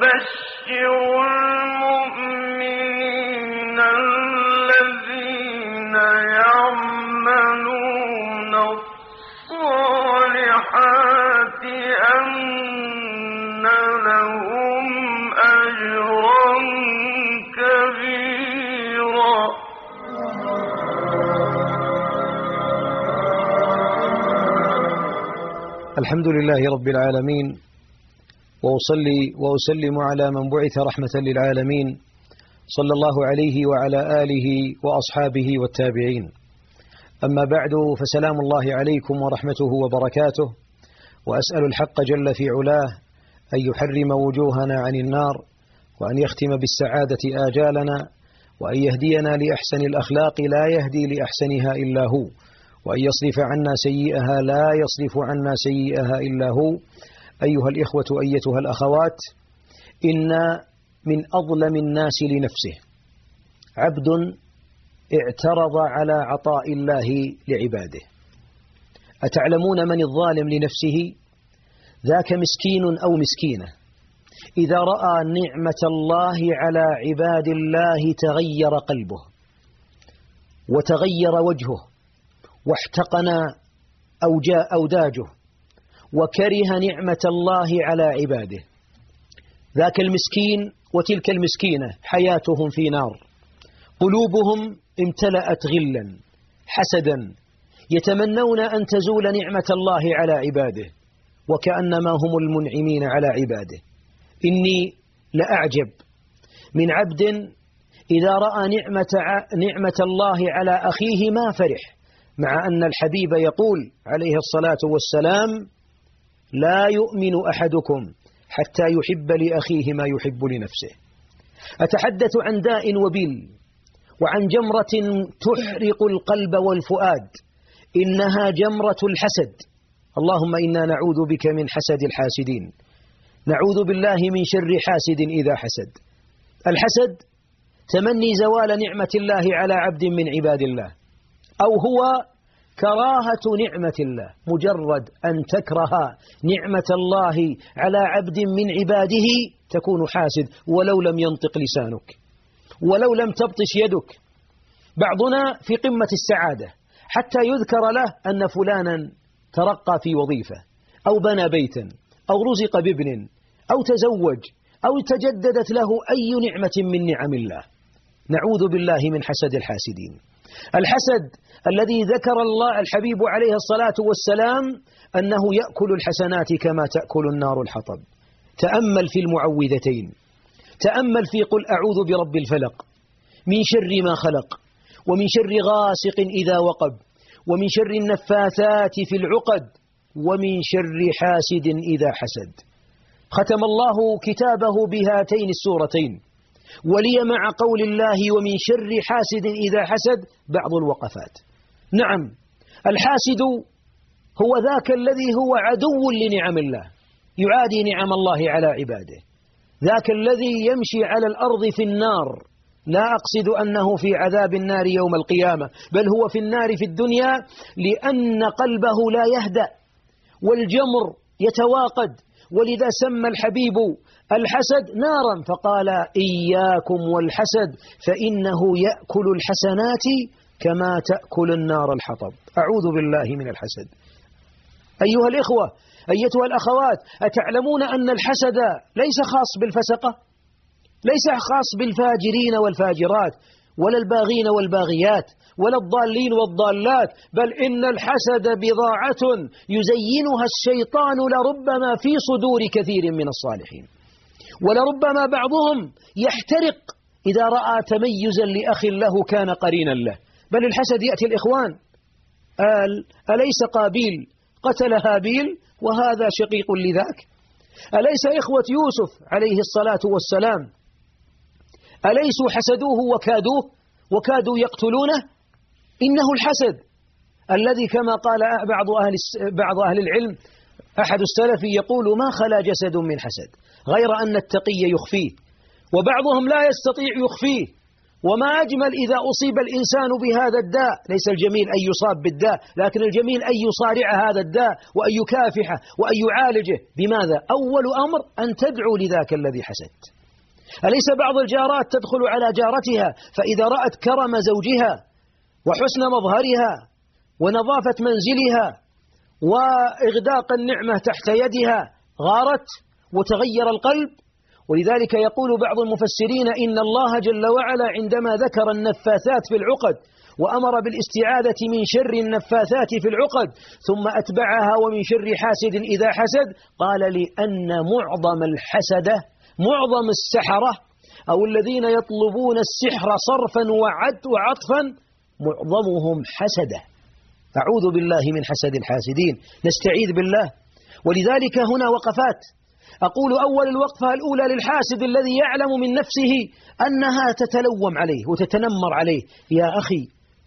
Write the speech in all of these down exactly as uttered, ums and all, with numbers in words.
المؤمنين الذين يعملون الصالحات أن لهم أجرا كبيرا. الحمد لله رب العالمين، وأصلي وأسلم على من بعث رحمة للعالمين، صلى الله عليه وعلى آله وأصحابه والتابعين. أما بعد، فسلام الله عليكم ورحمته وبركاته، وأسأل الحق جل في علاه أن يحرم وجوهنا عن النار، وأن يختم بالسعادة آجالنا، وأن يهدينا لأحسن الأخلاق لا يهدي لأحسنها إلا هو، وأن يصرف عنا سيئها لا يصرف عنا سيئها إلا هو. أيها الإخوة أيتها الأخوات، إن من أظلم الناس لنفسه عبد اعترض على عطاء الله لعباده. أتعلمون من الظالم لنفسه؟ ذاك مسكين أو مسكينة إذا رأى نعمة الله على عباد الله تغير قلبه وتغير وجهه واحتقن أوداجه وكره نعمة الله على عباده. ذاك المسكين وتلك المسكينة حياتهم في نار، قلوبهم امتلأت غلا حسدا، يتمنون أن تزول نعمة الله على عباده وكأنما هم المنعمين على عباده. إني لأعجب من عبد إذا رأى نعمة, نعمة الله على أخيه ما فرح، مع أن الحبيب يقول عليه الصلاة والسلام: لا يؤمن أحدكم حتى يحب لأخيه ما يحب لنفسه. أتحدث عن داء وبيل، وعن جمرة تحرق القلب والفؤاد، إنها جمرة الحسد. اللهم إنا نعوذ بك من حسد الحاسدين، نعوذ بالله من شر حاسد إذا حسد. الحسد تمني زوال نعمة الله على عبد من عباد الله، أو هو كراهة نعمة الله، مجرد أن تكره نعمة الله على عبد من عباده تكون حاسد، ولو لم ينطق لسانك، ولو لم تبطش يدك. بعضنا في قمة السعادة حتى يذكر له أن فلانا ترقى في وظيفة، أو بنى بيتا، أو رزق بابن، أو تزوج، أو تجددت له أي نعمة من نعم الله. نعوذ بالله من حسد الحاسدين. الحسد الذي ذكر الله الحبيب عليه الصلاة والسلام أنه يأكل الحسنات كما تأكل النار الحطب. تأمل في المعوذتين، تأمل في قل أعوذ برب الفلق من شر ما خلق، ومن شر غاسق إذا وقب، ومن شر النفاثات في العقد، ومن شر حاسد إذا حسد. ختم الله كتابه بهاتين السورتين، ولي مع قول الله ومن شر حاسد إذا حسد بعض الوقفات. نعم، الحاسد هو ذاك الذي هو عدو لنعم الله، يعادي نعم الله على عباده، ذاك الذي يمشي على الأرض في النار. لا أقصد أنه في عذاب النار يوم القيامة، بل هو في النار في الدنيا، لأن قلبه لا يهدأ والجمر يتواقد. ولذا سمى الحبيب الحسد نارا، فقال: إياكم والحسد فإنه يأكل الحسنات كما تأكل النار الحطب. أعوذ بالله من الحسد. أيها الإخوة أيتها الأخوات، أتعلمون أن الحسد ليس خاص بالفسقة، ليس خاص بالفاجرين والفاجرات، ولا الباغين والباغيات، ولا الضالين والضالات، بل إن الحسد بضاعة يزينها الشيطان لربما في صدور كثير من الصالحين، ولربما بعضهم يحترق إذا رأى تميزا لأخ له كان قرينا له. بل الحسد يأتي الإخوان، قال: أليس قابيل قتل هابيل وهذا شقيق لذاك؟ أليس إخوة يوسف عليه الصلاة والسلام أليسوا حسدوه وكادوه وكادوا يقتلونه؟ إنه الحسد الذي كما قال بعض أهل, بعض أهل العلم، أحد السلف يقول: ما خلا جسد من حسد غير أن التقي يخفيه، وبعضهم لا يستطيع يخفيه، وما أجمل إذا أصيب الإنسان بهذا الداء. ليس الجميل أن يصاب بالداء، لكن الجميل أن يصارع هذا الداء وأن يكافحه وأن يعالجه. بماذا؟ أول أمر أن تدعو لذاك الذي حسدت. أليس بعض الجارات تدخل على جارتها فإذا رأت كرم زوجها وحسن مظهرها ونظافة منزلها وإغداق النعمة تحت يدها غارت وتغير القلب؟ ولذلك يقول بعض المفسرين إن الله جل وعلا عندما ذكر النفاثات في العقد وأمر بالاستعاذة من شر النفاثات في العقد ثم أتبعها ومن شر حاسد إذا حسد، قال لأن معظم الحسدة، معظم السحرة أو الذين يطلبون السحر صرفا وعطفا معظمهم حسدة. أعوذ بالله من حسد الحاسدين، نستعيذ بالله. ولذلك هنا وقفات. أقول أول الوقفة الأولى للحاسد الذي يعلم من نفسه أنها تتلوم عليه وتتنمر عليه. يا أخي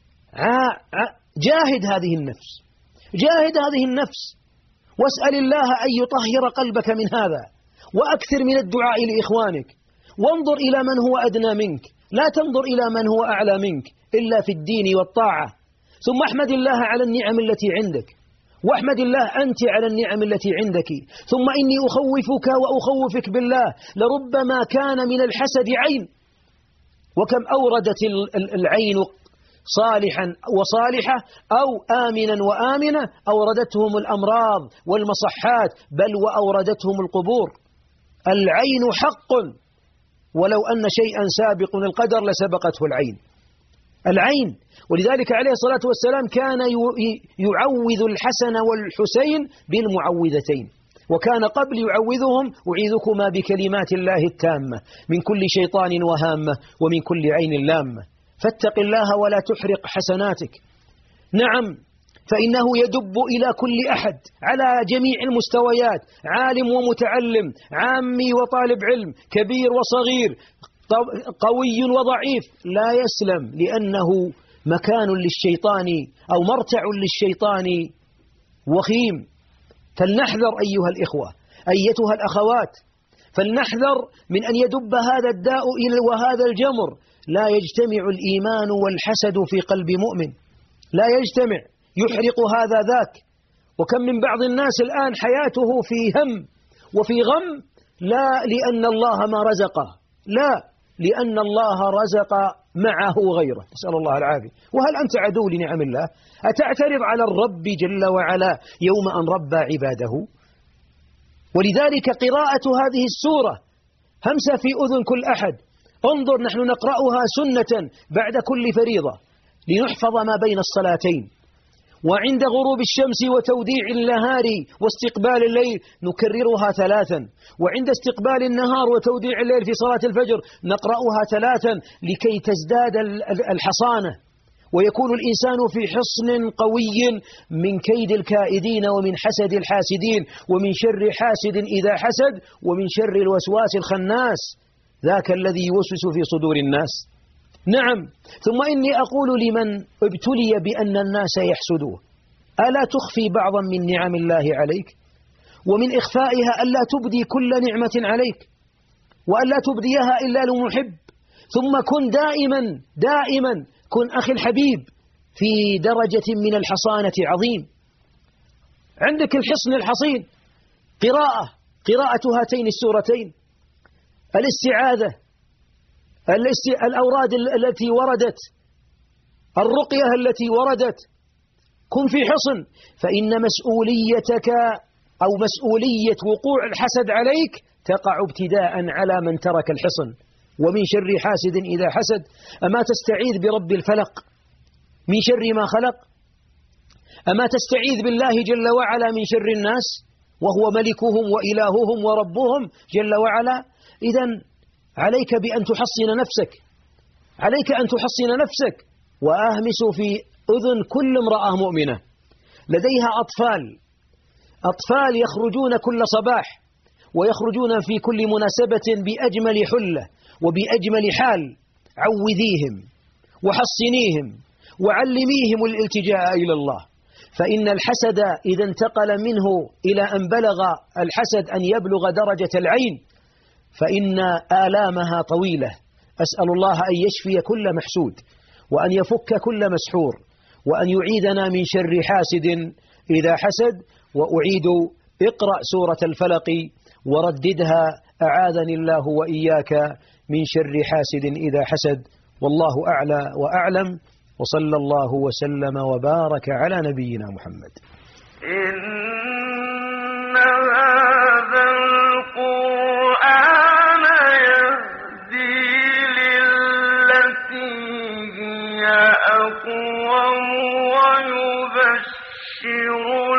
جاهد هذه النفس، جاهد هذه النفس واسأل الله أن يطهر قلبك من هذا، وأكثر من الدعاء لإخوانك، وانظر إلى من هو أدنى منك، لا تنظر إلى من هو أعلى منك إلا في الدين والطاعة. ثم احمد الله على النعم التي عندك، واحمد الله أنت على النعم التي عندك. ثم إني أخوفك وأخوفك بالله، لربما كان من الحسد عين، وكم أوردت العين صالحا وصالحة أو آمنا وآمنة أوردتهم الأمراض والمصحات، بل وأوردتهم القبور. العين حق، ولو أن شيئا سابق القدر لسبقته العين. العين. ولذلك عليه الصلاة والسلام كان يعوذ الحسن والحسين بالمعوذتين، وكان قبل يعوذهم: أعيذكما بكلمات الله التامة من كل شيطان وهامة ومن كل عين لامة. فاتق الله ولا تحرق حسناتك. نعم، فإنه يدب إلى كل أحد على جميع المستويات، عالم ومتعلم، عامي وطالب علم، كبير وصغير، قوي وضعيف، لا يسلم، لأنه مكان للشيطان أو مرتع للشيطان وخيم. فلنحذر أيها الإخوة، أيتها الأخوات، فلنحذر من أن يدب هذا الداء وهذا الجمر. لا يجتمع الإيمان والحسد في قلب مؤمن، لا يجتمع، يحرق هذا ذاك. وكم من بعض الناس الآن حياته في هم وفي غم، لا لأن الله ما رزقه، لا، لأن الله رزق معه غيره، نسأل الله العافية. وهل أنت عدو لنعم الله؟ أتعترض على الرب جل وعلا يوم أن ربى عباده؟ ولذلك قراءة هذه السورة همسة في أذن كل أحد. انظر، نحن نقرأها سنة بعد كل فريضة لنحفظ ما بين الصلاتين، وعند غروب الشمس وتوديع النهار واستقبال الليل نكررها ثلاثا، وعند استقبال النهار وتوديع الليل في صلاة الفجر نقرأها ثلاثا لكي تزداد الحصانة ويكون الإنسان في حصن قوي من كيد الكائدين ومن حسد الحاسدين ومن شر حاسد إذا حسد ومن شر الوسواس الخناس، ذاك الذي يوسوس في صدور الناس. نعم. ثم إني أقول لمن ابتلي بأن الناس يحسدوه: ألا تخفي بعضا من نعم الله عليك؟ ومن إخفائها ألا تبدي كل نعمة عليك، وألا تبديها إلا لمحب. ثم كن دائما دائما كن أخي الحبيب في درجة من الحصانة عظيم. عندك الحصن الحصين، قراءة قراءة هاتين السورتين، الاستعاذة، الأوراد التي وردت، الرقية التي وردت. كن في حصن، فإن مسؤوليتك أو مسؤولية وقوع الحسد عليك تقع ابتداء على من ترك الحصن. ومن شر حاسد إذا حسد، أما تستعيذ برب الفلق من شر ما خلق؟ أما تستعيذ بالله جل وعلا من شر الناس وهو ملكهم وإلههم وربهم جل وعلا؟ إذن عليك بأن تحصن نفسك، عليك أن تحصن نفسك. وأهمس في أذن كل امرأة مؤمنة لديها أطفال، أطفال يخرجون كل صباح ويخرجون في كل مناسبة بأجمل حلة وبأجمل حال. عوذيهم وحصنيهم وعلميهم الالتجاء إلى الله، فإن الحسد إذا انتقل منه إلى أن بلغ الحسد أن يبلغ درجة العين فإن آلامها طويلة، أسأل الله أن يشفي كل محسود، وأن يفك كل مسحور، وأن يعيدنا من شر حاسد إذا حسد. وأعيد اقرأ سورة الفلق ورددها أعاذني الله وإياك من شر حاسد إذا حسد. والله أعلى وأعلم، وصلى الله وسلم وبارك على نبينا محمد. إن هذا القرآن يهدي للتي هي أقوم ويبشر